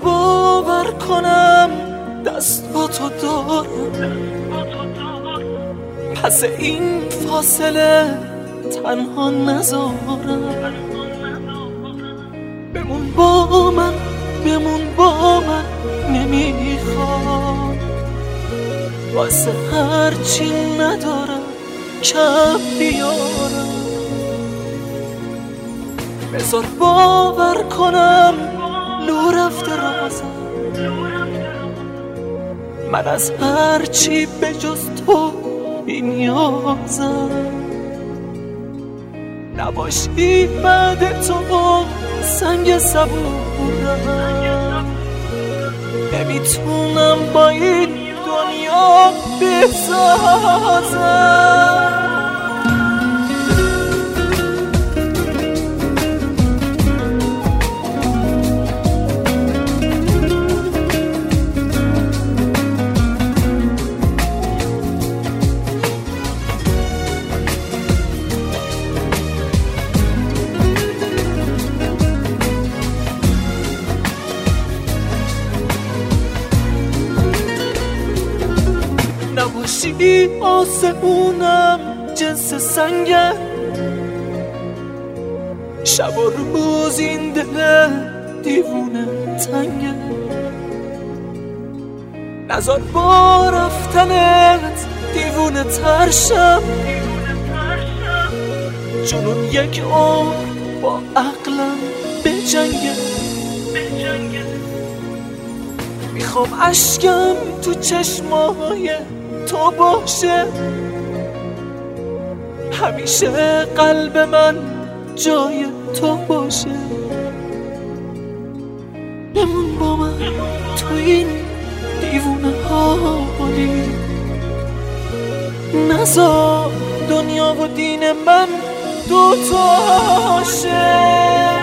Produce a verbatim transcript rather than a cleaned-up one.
باور کنم دستاتو دارم، پس این فاصله تنها نذارم. بمون با من، بمون با من، نمیخوام واسه هرچی ندارم کم بیارم. بذار باور کنم لو رفته رازم، من از هرچی به جز تو بی نیازم. نباشی بعد تو سنگ صبورم، نمیتونم با این دنیا بسازم. نباشی آسمونم جنس سنگه، شب و روز این دل دیوونه تنگه. نذار با رفتنت دیوونه ترشم، جنون یک عمر با عقلم بجنگه. میخوام اشکم تو چشمای تو باشه، همیشه قلب من جای تو باشه. بمون با من تو این دیوونه حالی، نذار دنیا و دین من دوتاشه.